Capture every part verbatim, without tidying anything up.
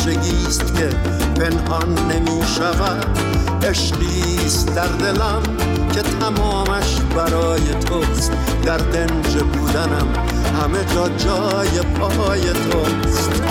همیشگیست که پنهان نمی شود. عشقیست در دلم که تمامش برای توست. در دنج بودنم همه جا جای پای توست.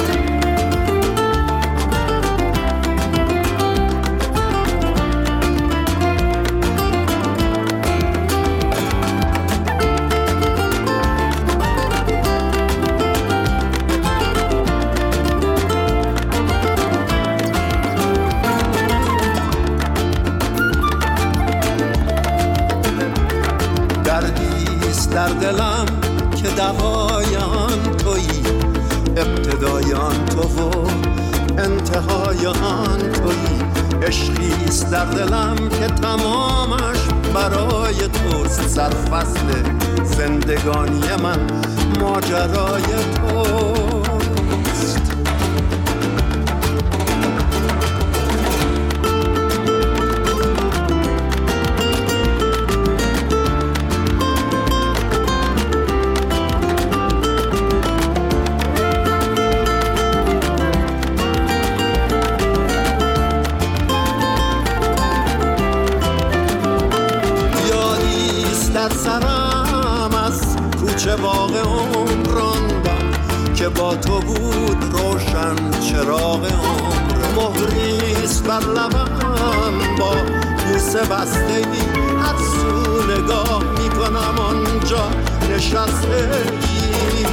در دلم که دوای آن تویی، ابتدای آن تو و انتهای آن تویی. عشقیست در دلم که تمامش برای توست. سرفصل زندگانی من ماجرای توست. چه باغ عمر راندم که با تو بود روشن چراغ عمر. مهریست بر لبم با بوسه بسته ای، هر سو نگاه میکنم آنجا نشسته ای.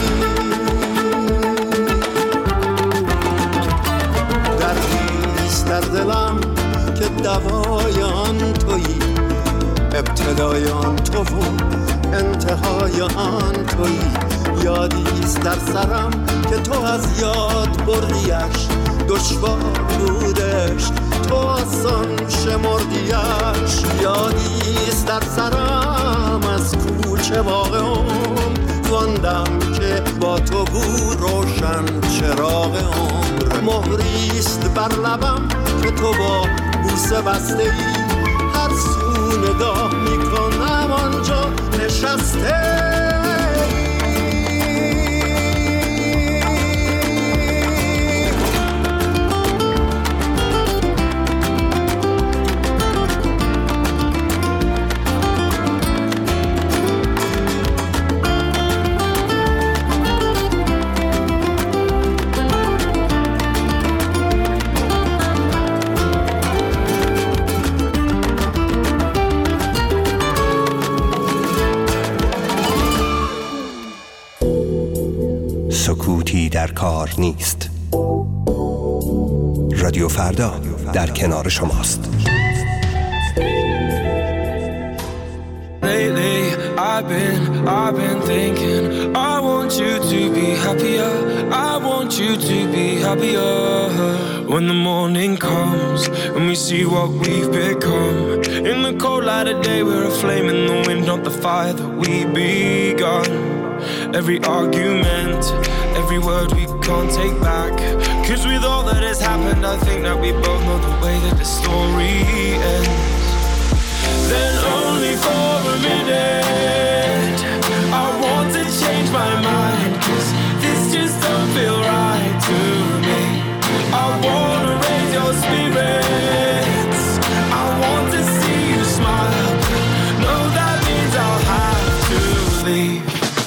دردیست در دلم که دوای آن تویی، ابتدای آن تو و انتهای آن تویی. یادیست در سرم که تو از یاد بردیش، دشوار بودش تو آسان شمردیش. یادیست در سرم از کوچه باغ عمر خواندم که با تو بود روشن چراغ عمر. مهریست بر لبم که تو با بوسه بسته ای، هر سو نگاه میکنم آنجا نشسته. سکوتی در کار نیست. رادیو فردا در کنار شماست. Lately I've been, I've been thinking I want you to be happier. I want you to be happier. When the morning comes and we see what we've become, in the cold light of day we're a flame in the wind, not the fire that we begun. Every argument, every word we can't take back, 'cause with all that has happened I think that we both know the way that the story ends. Then only for a minute I want to change my mind, 'cause this just don't feel right to me. I wanna raise your spirits, I want to see you smile. No, that means I'll have to leave.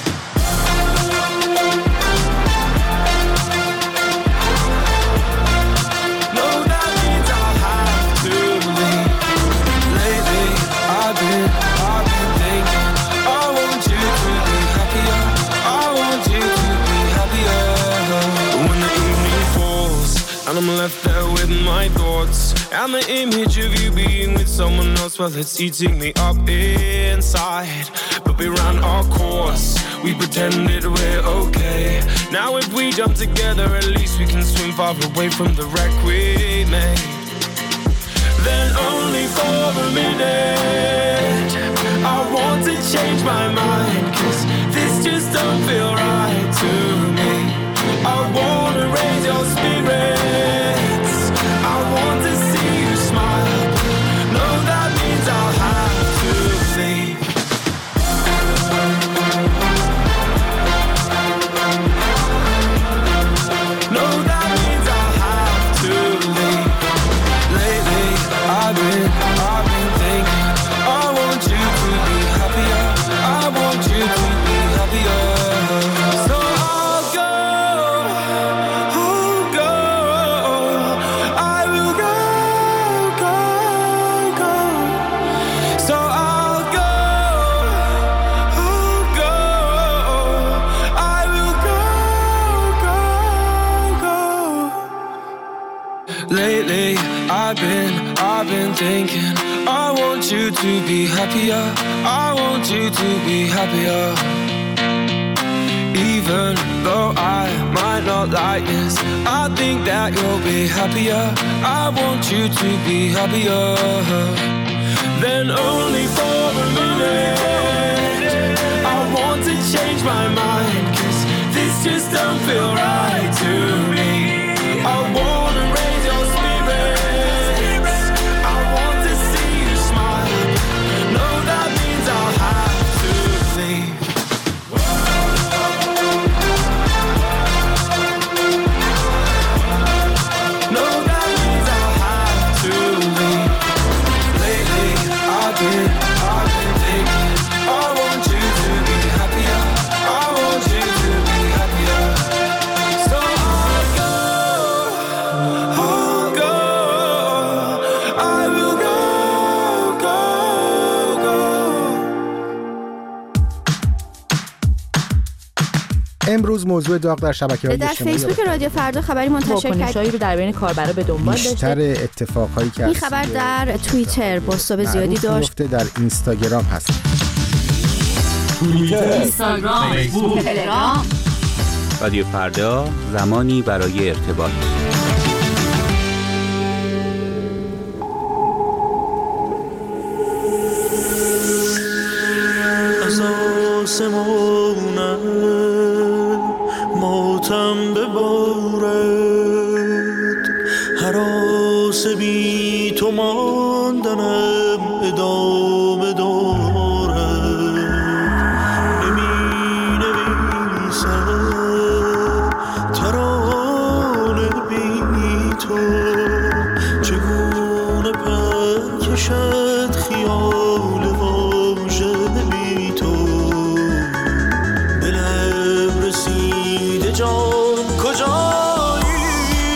And I'm left there with my thoughts and the image of you being with someone else, well, it's eating me up inside. But we ran our course, we pretended we're okay. Now if we jump together, at least we can swim far away from the wreck we made. Then only for a minute I want to change my mind, 'cause this just don't feel right to me. I wanna raise your spirits, I want to see you smile. No, that means I'll have to leave. No, that means I'll have lately I've been, I've been thinking I want you to be happier, I want you to be happier. Even though I might not like this, I think that you'll be happier, I want you to be happier. Then only for a minute I want to change my mind, 'cause this just don't feel right to me. I wanna raise your spirits, I want to see you smile. No, that means I'll have to leave. No, that means I'll have to leave. Lately I've been, I've been thinking I want you to be happier, I want you to be happier. So I'll go, I'll go, I will go, go, go. امروز موضوع داغ در شبکه‌های در اجتماعی فیسبوک رادیو فردا خبری منتشر کرد واکنش‌هایی رو در بین کاربرا به دنبال بیشتر داشته. اتفاقهایی که این خبر در توییتر بازتاب زیادی داشت، در اینستاگرام هست. اینستاگرام، فیسبوک، تلگرام. رادیو فردا، زمانی برای ارتباط. از آسمانم ماتم ببارد، هراس بی تو ماندنم ادامه دارد. نمی نویسم ترانه بی تو، چگونه پر کشد خیال واژه بی تو. دلم رسیده جان کجایی،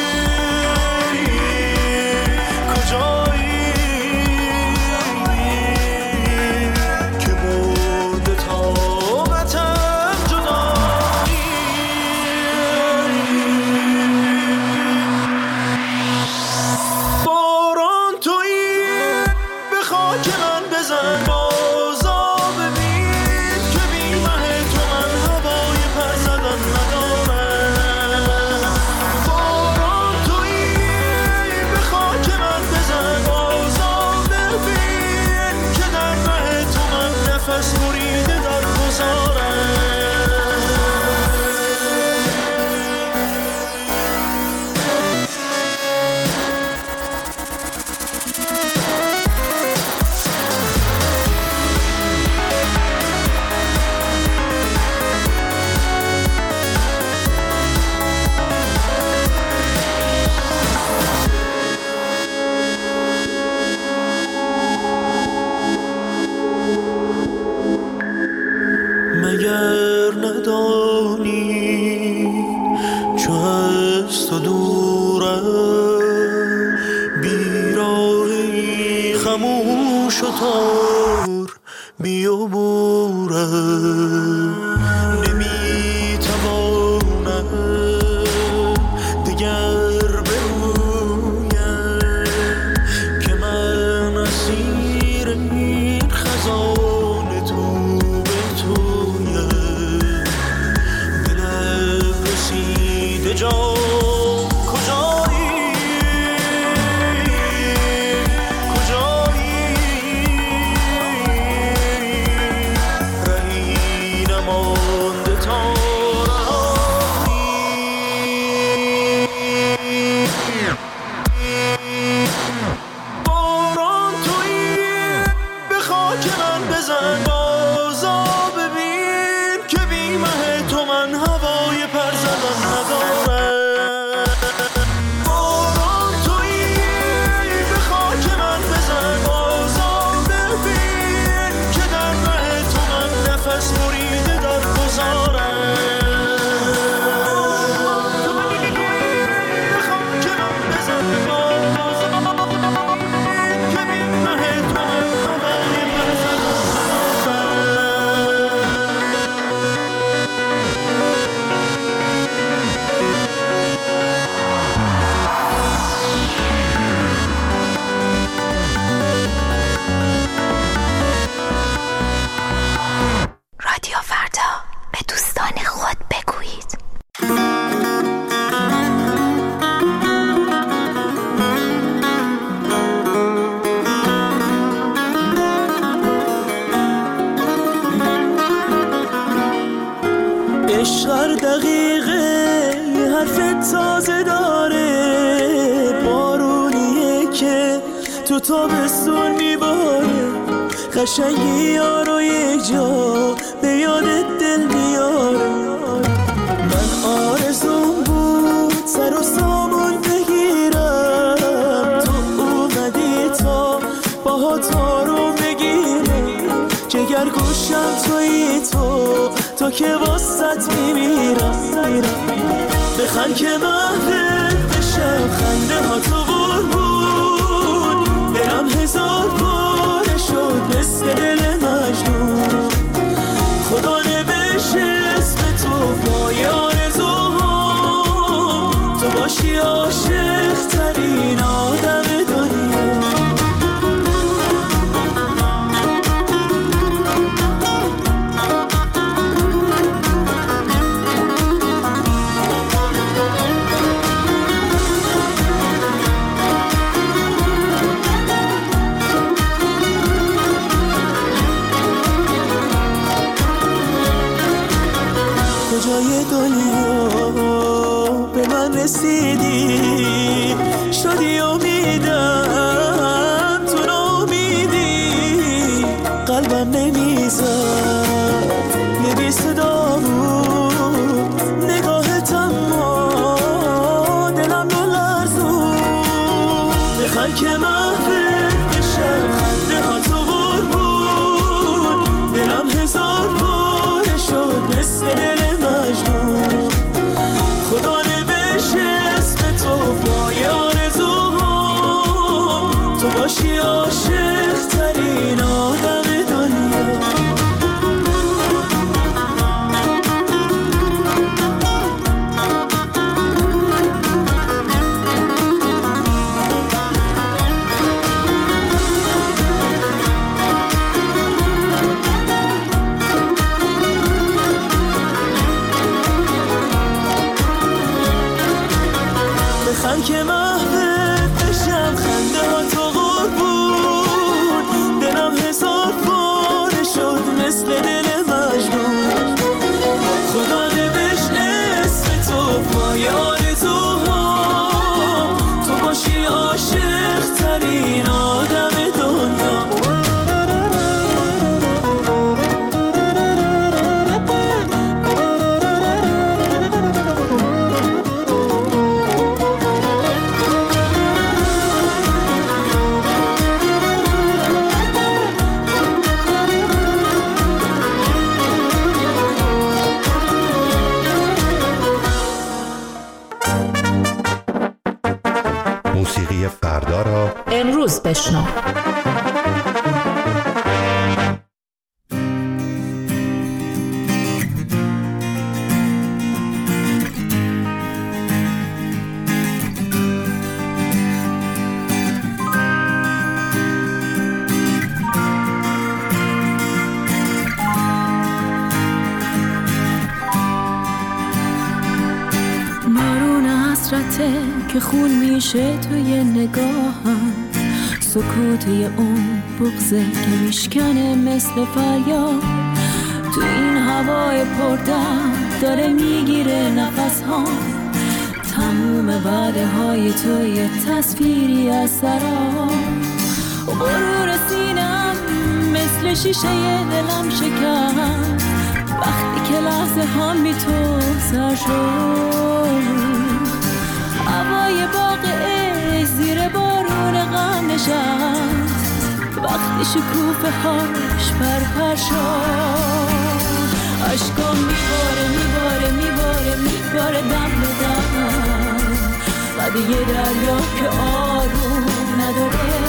کجایی که برده طاقتم جدایی. باران تویی به خاک من بزن، بازا ببین که بی مه تو من هوای پر زدن ندارم. باران تویی به خاک من بزن، بازا ببین که در مه تو من نفس بریده در گذارم. مگر ندانی چو از تو دورم، بیراهی خموش و تار بیابورم. نمیتوانم دگر برویم که من اسیر این خزان تو به تویم. دلم رسیده جان کجایی، کجایی رهینم تو تابستون میباره، قشنگی یارو یک جا به یادت دل میاره. من آرزوم بود سر و سامون بگیرم، تو اومدی تا باهات آروم بگیرم. جگر گوشم تویی تو، تو که واسط میمیرم. بخند که محفل بشم، خنده ها تو قربون، دلم هزار باره شد مثل دل مجنون. خدا نوشته اسم تو پای آرزوهام، تو باشی عاشق ترین آدم دنیا. کجای دنیا به من رسیدی، شدی امیدم تو ناامیدی. قلبم نمیزد یه بی صدا بود، نگاهت اما دلم نلرزون. بخند که محفل بشم، خنده ها تو قربون، دلم هزار باره شد مثل دل مجنون. خدا نوشته اسم تو پای آرزوهام، تو باشی عاشق ترین آدم دنیا. بخند که محبت بشم، خنده ها تو قربون، دلم هزار باره شد مثل دل مجنون. خدا نوشت اسم تو پای آرزوهام، تو باشی عاشق ترین آدم دنیا. موسیقی فردا را امروز بشنو. که خون میشه توی نگاهم، سکوتی اون بغضه که میشکنه مثل فریاد. تو این هوای پردرد داره میگیره نفس ها، تموم وعده های توی تصویری از سراب. غرور سینم مثل شیشه دلم شکست وقتی که لحظه هم بی تو سر شد. هوای باغ عشق زیر بارون غم نشست وقتی شکوفه هاش پرپر شد. عشقام میباره میباره میباره میباره دم به دم، بعد یه دریا که آروم نداره.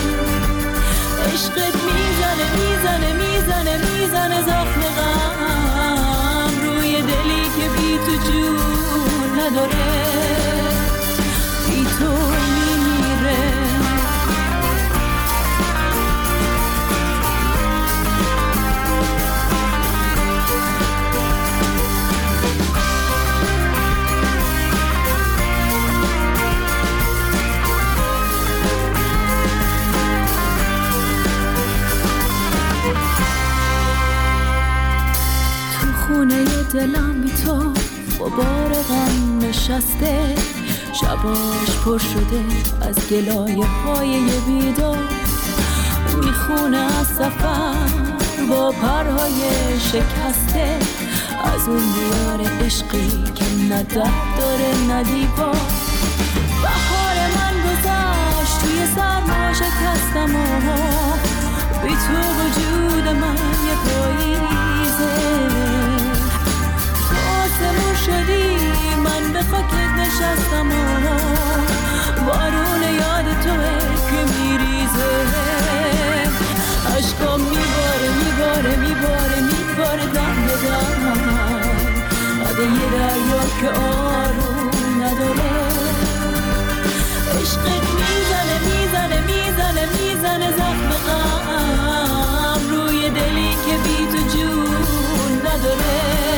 عشقت میزنه میزنه میزنه میزنه زخم غم روی دلی که بی تو جون نداره، بی تو میمیره. خونه دلم بی تو غبار غم نشسته، شباش پر شده از گلایه های بیدار، میخونه از سفر با پرهای شکسته، از اون دیار عشقی که نه در داره نه دیوار. بهار من گذشت توی سرما شکستم و بی تو وجود من یه پاییزه. آسمون شدی من به خاکت نشستم و بارون یاد توه که میریزه. عشقام میباره میباره میباره میباره دم به دم، عده یه دریا که آروم نداره. عشقت میزنه میزنه میزنه میزنه زخم غم روی دلی که بی تو جون نداره.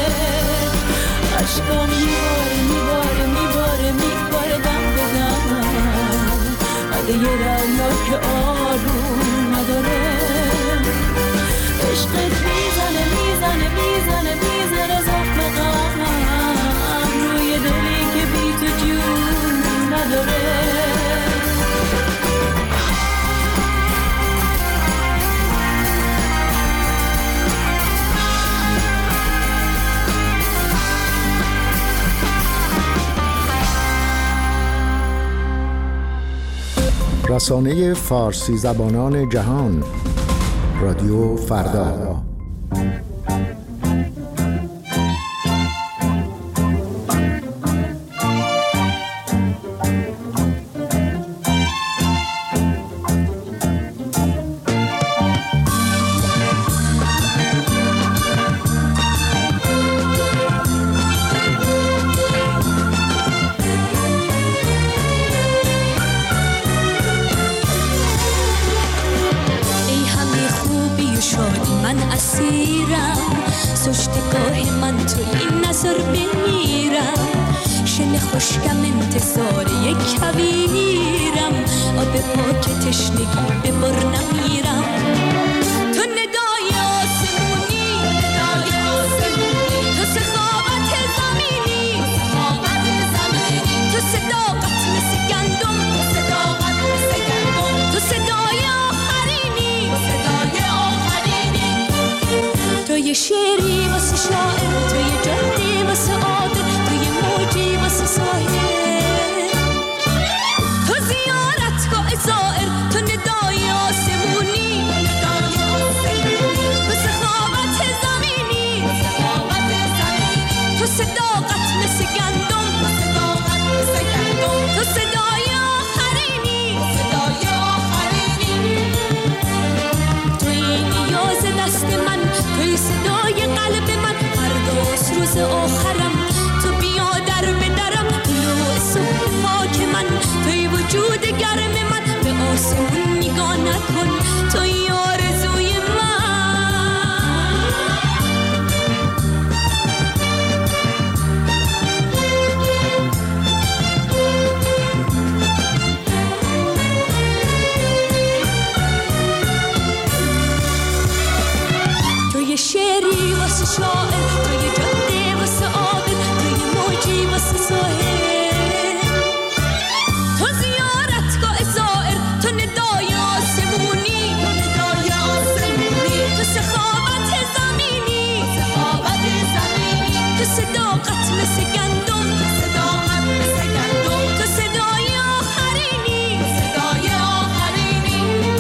عشقام میباره میباره میباره میباره دم به دم، عده یه دریا که آروم نداره. عشقت میزنه میزنه میزنه میزنه زخم غم روی دلی که بی تو جون نداره. رسانه فارسی زبانان جهان، رادیو فردا. خوشگم انتصار یک کویرم، آب پاک تشنگی به بر نمیرم. تو ندای آسمونی، ندای آسمونی، تو سخاوت زمینی، سخاوت زمینی، تو صداقت مثل گندم، صداقت مثل گندم، تو صدای آخرینی، صدای آخرینی. تو یه شعری واسه شاعر، تو یه جدی واسه عادل، تو یه موجی واسه ساحل، تو زیارتگاه زائر، تو ندای آسمونی، ندای آسمونی، تو سخاوت زمینی، سخاوت زمینی، تو صداقت مثل گندم، صداقت مثل گندم، تو صدای آخرینی، صدای آخرینی. توی نیاز دست من، توی صدای قلب من، فرداست روز آخرم، تو بیا در به درم، طلوع صبح پاک من، توی وجود گرم من، به آسمون نگاه نکن، توی آرزوی من. توی شعری واسه شاعر، توی جاده واسه عابر، توی موجی واسه ساحل، تو زیارتگاه زائر، تو ندای آسمونی، ندای آسمونی، تو سخاوت زمینی، سخاوت زمینی، تو صداقت مثل گندم، صداقت مثل گندم، تو صدای آخرینی، صدای آخرینی.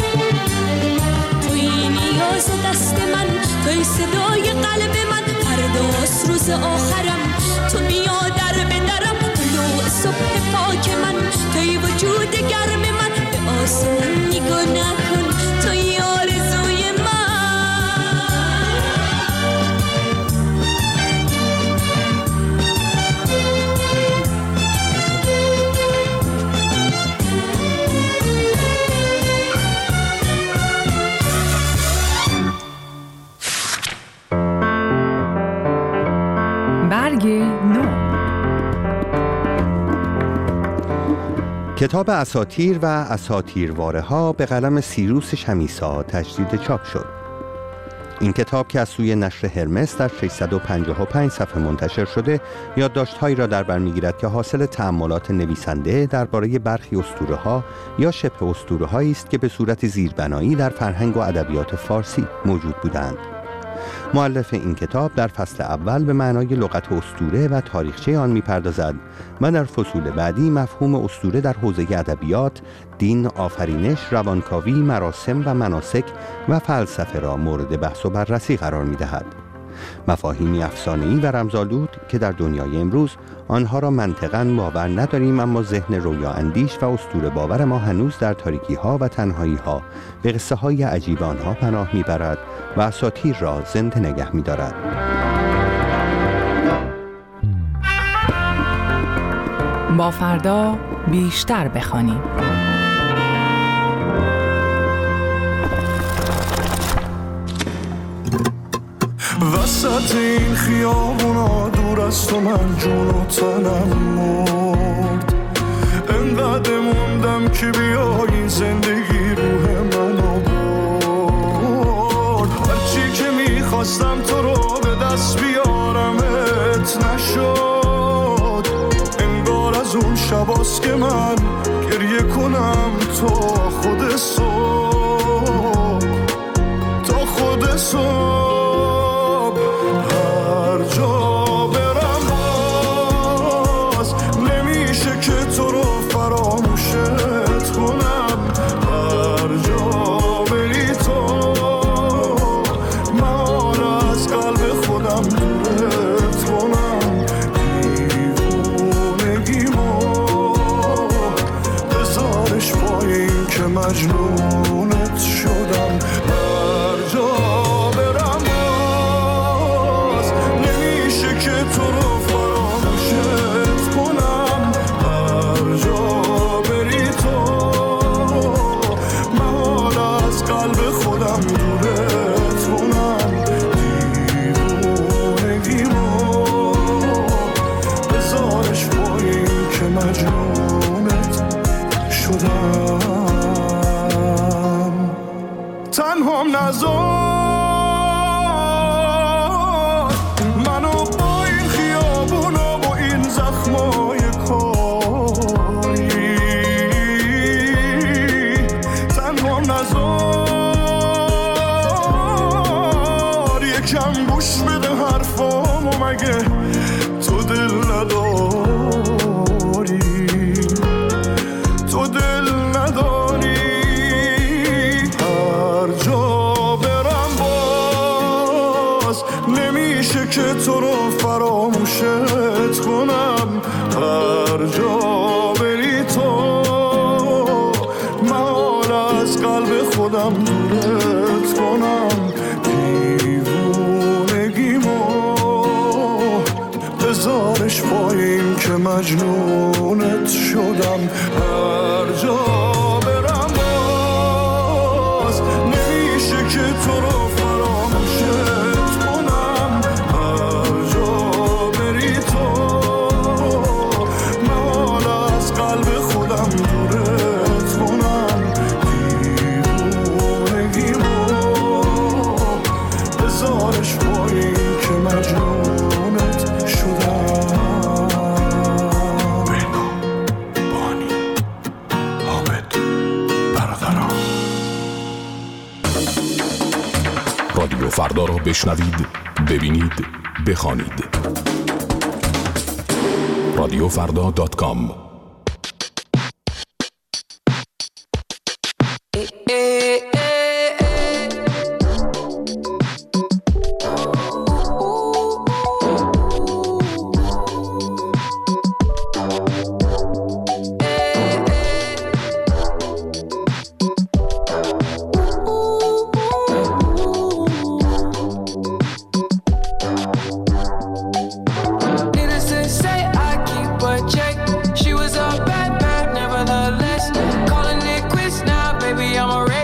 توی نیاز دست من، توی صدای قلب من، فرداست روز آخرم، تو بیا در به درم، طلوع صبح پاک من، توی وجود گرم من، به آسمون نگاه نکن، توی آرزوی برگ نو. کتاب اساطیر و اساطیرواره ها به قلم سیروس شمیسا تجدید چاپ شد. این کتاب که از سوی نشر هرمس در ششصد و پنجاه و پنج صفحه منتشر شده، یادداشت‌هایی را در بر می‌گیرد که حاصل تأملات نویسنده درباره برخی اسطوره‌ها یا شبه اسطوره‌هایی است که به صورت زیربنایی در فرهنگ و ادبیات فارسی موجود بودند. مؤلف این کتاب در فصل اول به معنای لغت اسطوره و تاریخچه آن می‌پردازد و در فصول بعدی مفهوم اسطوره در حوزه ادبیات، دین، آفرینش، روانکاوی، مراسم و مناسک و فلسفه را مورد بحث و بررسی قرار می‌دهد. مفاهیمی افسانه‌ای و رمزآلود که در دنیای امروز آنها را منطقاً باور نداریم، اما ذهن رویا اندیش و اسطوره باور ما هنوز در تاریکی‌ها و تنهایی‌ها به قصه‌های عجیب آنها پناه می‌برد و اساطیر را زنده نگه می‌دارد. با فردا بیشتر بخوانیم. وسط این خیابونا دور از تو من جون و تنم مرد، انقدر موندم که بیایی زندگی روح منو برد. هرچی که میخواستم تو رو به دست بیارمت نشد، انگار از اون شباست که من گریه کنم تا خود صبح، تا خود صبح. جا برم باز نمیشه که تو رو فراموشت کنم، هر جا بری تو من از قلب خودم دورت کنم. دیوونگیمو بذارش پایین که مجنونت شدم، هر جا تو رو فراموشت کنم، هر جا بری تو من از قلب خودم دورت کنم. دیوونگیمو بذارش پایین که مجنونت شدم. تنهام نذار تو دل نداری، تو دل نداری. هر جا برم باز نمیشه که تو رو فراموشت کنم، هر جا بری تو من از قلب خودم دورت کنم. بذارش پایین که مجنونت شدم، هر جا برم باز نمیشه که تو رو فراموشت کنم، هر جا بری تو من از قلب خودم دورت کنم. دیوونگیمو بذارش پایین که مجنونت رادیو فردا را بشنوید، ببینید، بخوانید. رادیو فردا دات کام. I'm already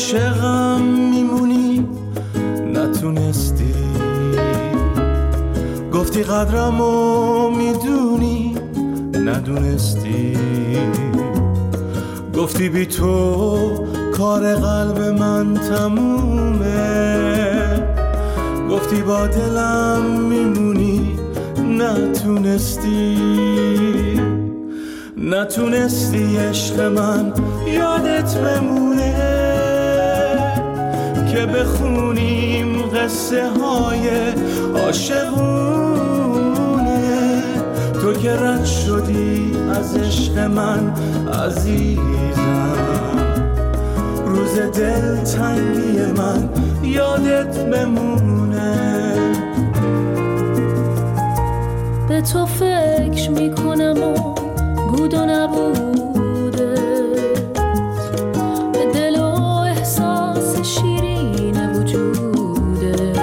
عاشقم میمونی نتونستی، گفتی قدرمو میدونی ندونستی، گفتی بی تو کار قلب من تمومه، گفتی با دلم میمونی نتونستی، نتونستی عشق من یادت بمونه که بخونیم قصه های عاشقونه. تو که رد شدی از عشق من عزیزم، روز دل تنگی من یادت بمونه. به تو فکر میکنم و بود و نبوده، به دل و احساس شیرین وجوده،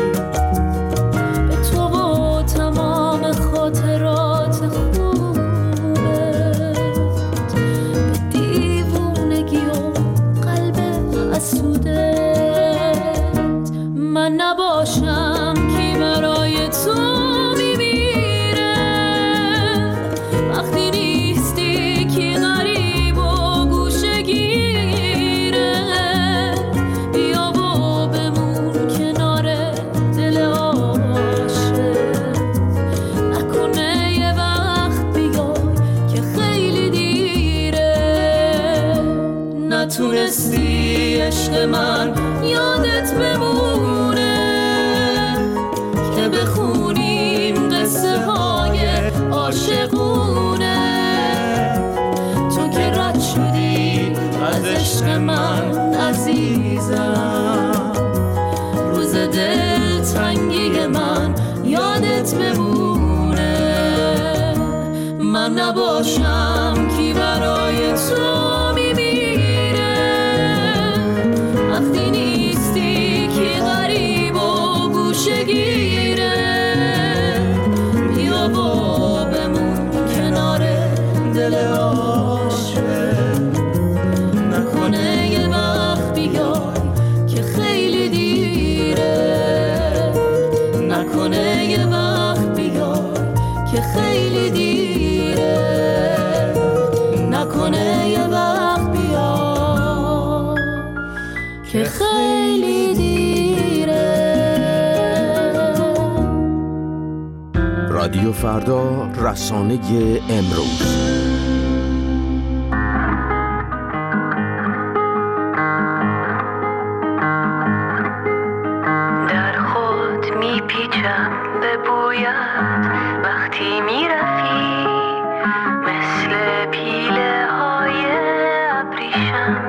به تو و تمام خاطرات خوبه، به دیوونگی و قلب حسودت. من نباشم کی برای تو نتونستی عشق من یادت بمونه که بخونیم قصه های عاشقونه. تو که رد شدی از عشق من عزیزم، روز دل تنگی من یادت بمونه. من نباشم کی برای تو گیره، بیا با بمون کنار دل عاشق، نکنه یه وقت بیای که خیلی دیره، نکنه یه وقت بیای که خیلی دیره، نکنه یه وقت بیای که خیلی دیره. رادیو فردا، رسانه امروز. در خود میپیچم به بویت وقتی میرفی، مثل پیله های ابریشم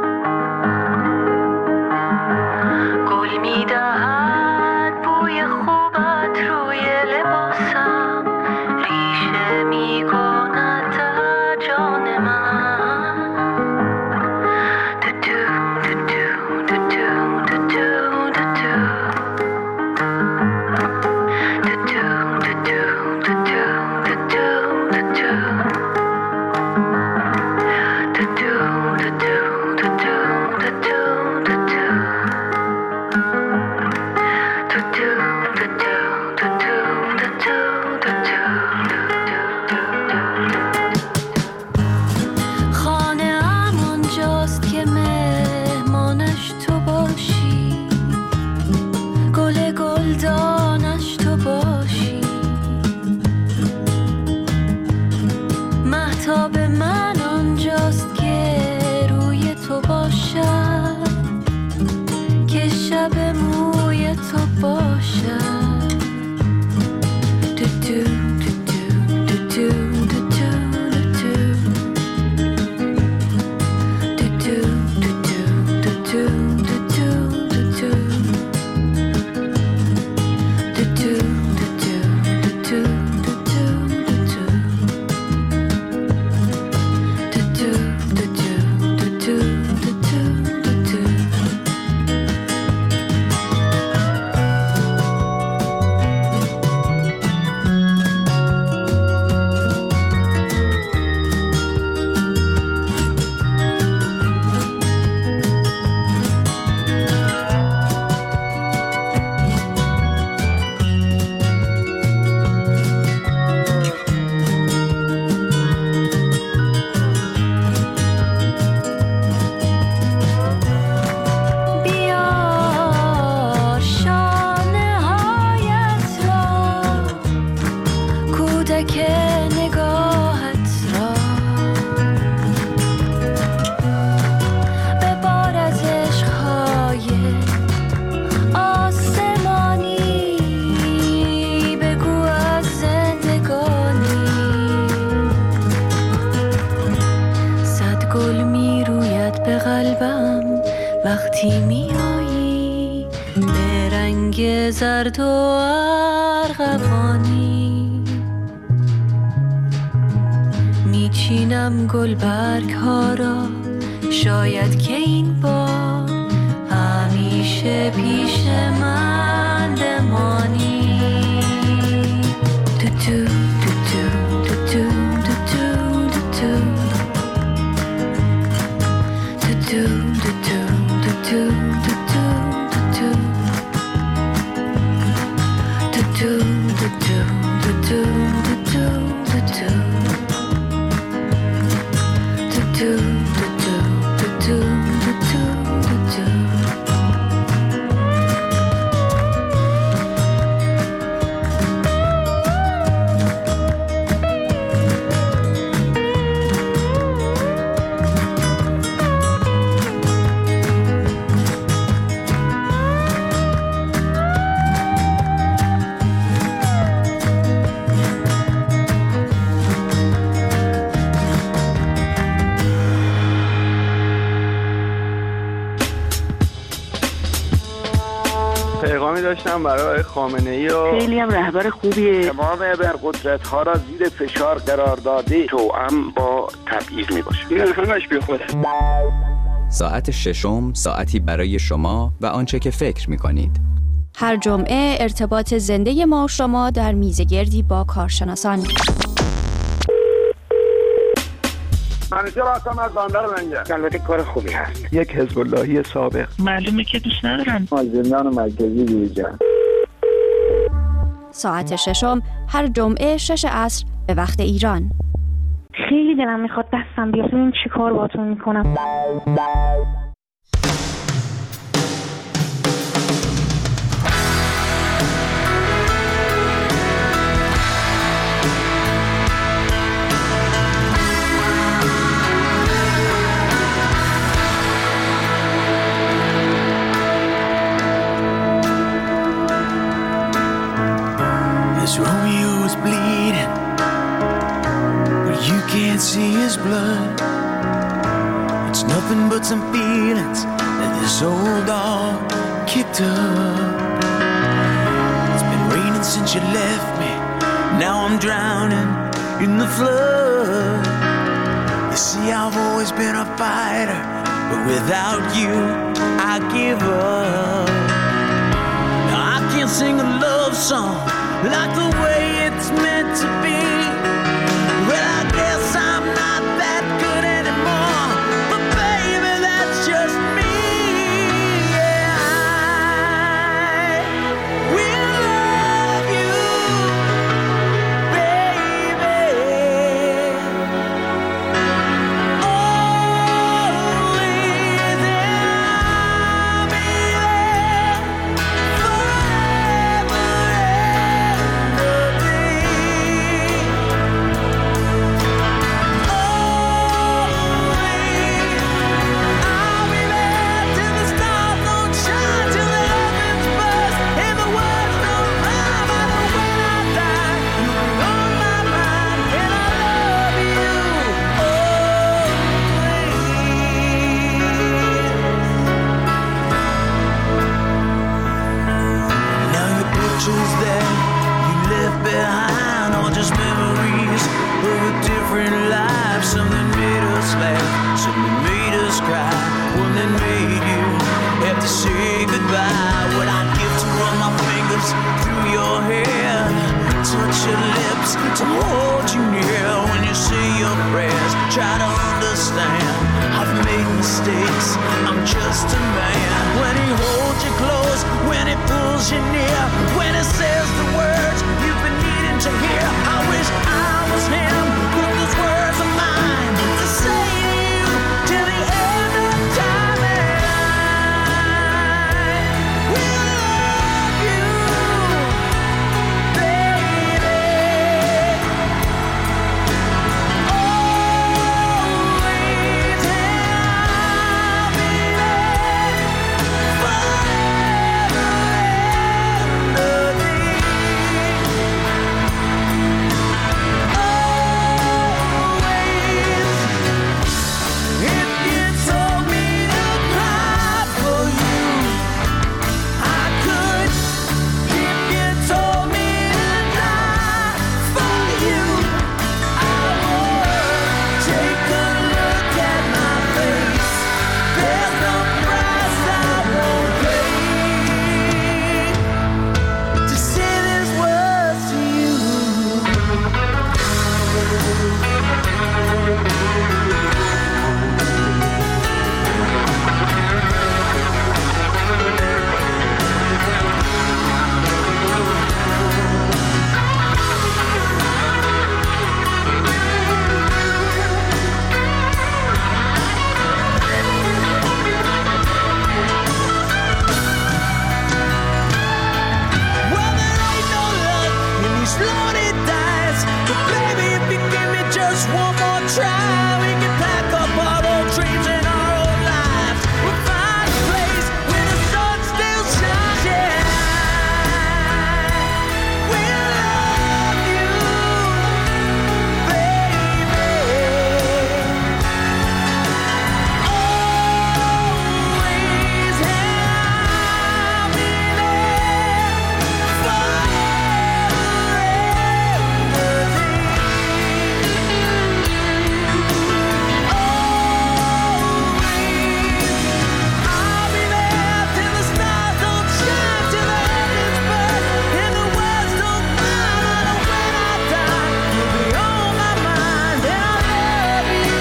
گل میدهد بوی خوبت روی لباسم، ریشه میکند در جان من. دو دو دو دو دو دو دو دو دو دو دو دو فلک نگاهت را به بار از عشقهای آسمانی بگو از زندگانی. صد گل می روید به قلبم وقتی می آیی به رنگ زرد و ارغوانی. میچینم گل برگ ها را شاید که این بار همیشه پیش من بمانی. تو تو تو تو تو تو تو تو تو تو پیغامی داشتم برای خامنه‌ای و خیلی هم رهبر خوبیه. تمام ابرقدرت‌ها را زیر فشار قرار داده. توأم با تبعیض میباشه. این همش بی خوده. ساعت ششم ساعتی برای شما و آنچه که فکر می‌کنید. هر جمعه ارتباط زنده ما و شما در میزگردی با کارشناسان. منیجر هستم از بندر منجر. البته کار خوبی هست. یک حزب اللهی سابق. معلومه که دوست ندارن. از زندان مرکزی بیرون. ساعت ششم هر جمعه شش عصر به وقت ایران. خیلی دلم میخواد دستم بیاد ببین چی کار باهاتون میکنم. Romeo's bleeding, but you can't see his blood. It's nothing but some feelings that this old dog kicked up. It's been raining since you left me. Now I'm drowning in the flood. You see, I've always been a fighter, but without you, I give up. Now I can't sing a love song like the way it's meant to be. Well, I guess I'm not that good anymore, but baby, that's just me. Yeah, I will love you, baby. Always, and I'll be there forever. That you left behind are just memories of a different life. Some that made us laugh, some that made us cry, one that made you have to say goodbye. What I give to run my fingers through your hair, touch your lips to hold you near. When you say your prayers, try to understand I've made mistakes, I'm just a man. When he holds you close, when he pulls you near, when he says the words you've been needing to hear, I wish I was him, but those words are mine to say to you till the end of time. And I will love you, baby, Lord, it dies. But baby, if you give me just one more try, we can pack up our old dreams and our old lives. We'll find a place where the sun still shines. Yeah. We'll love you, baby. Always have me there I'll be there till the stars don't shine, till the heavens burn, and the words don't mind. When I die, you'll be on my mind, and I'll love you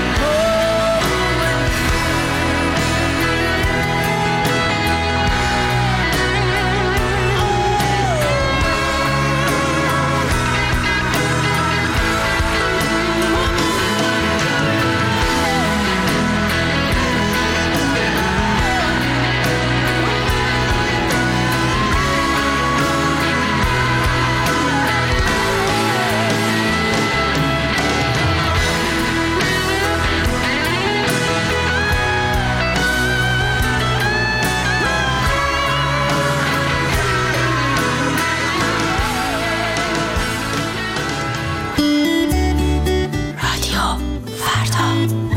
رادیو فردا.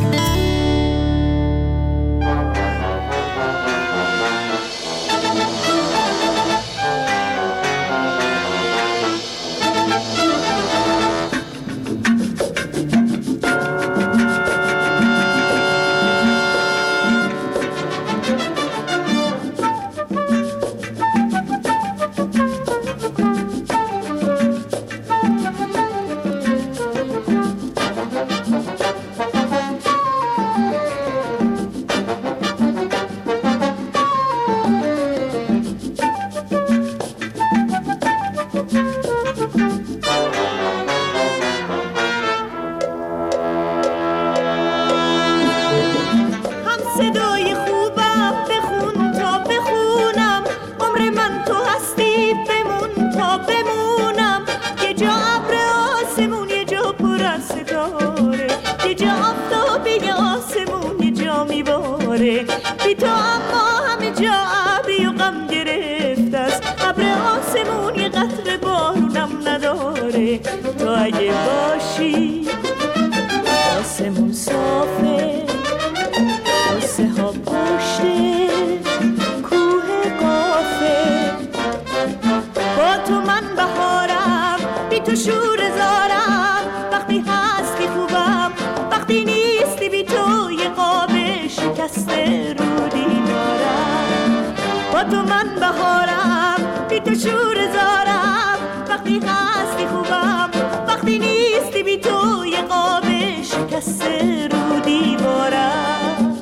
هم صدای خوبم بخون تا بخونم، عمر من تو هستی بمون تا بمونم. یه جا ابر آسمون، یه جا پر از ستاره، یه جا آفتابی آسمون، یه جا میباره. بی تو اما همه جا ابری و غم گرفته است، ابر آسمون یه قطره بارونم نداره. تو اگه باشی آسمون صافه، قصه ها پشت کوه قافه. با تو من بهارم، بی تو شور زارم. وقتی هستی خوبم، وقتی نیستی بی تو یه قاب شکسته رو دیوارم. با تو من بهارم، بی تو شور زارم. وقتی هستی خوبم، وقتی نیستی بی تو یه قاب شکسته رو دیوارم.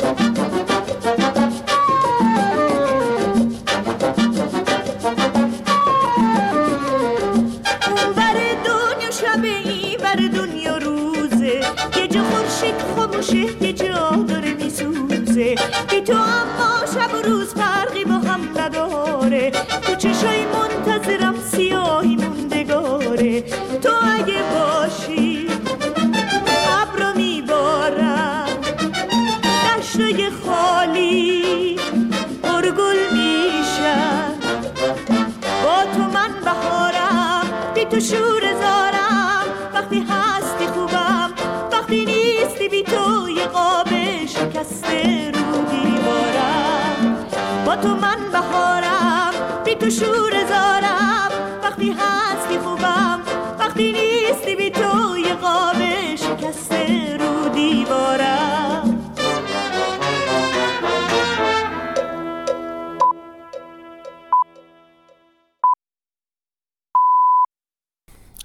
اون بر دنیا شبه، این بر دنیا روزه. یه جا خورشید خاموشه، یه جا داره میسوزه. بی تو اما شب و روز فرقی با هم نداره. تو چشای منتظرم سیاهی موندگاره. تو اگه باشی ابرو میبارم، دشتای خالی پرگل میشن. با تو من بهارم، بی تو شور زارم. وقتی هستی خوبم، وقتی نیستی بی تو یه قاب شکسته رو دیوارم. با تو من بهارم، بی تو شور زارم. وقتی هستی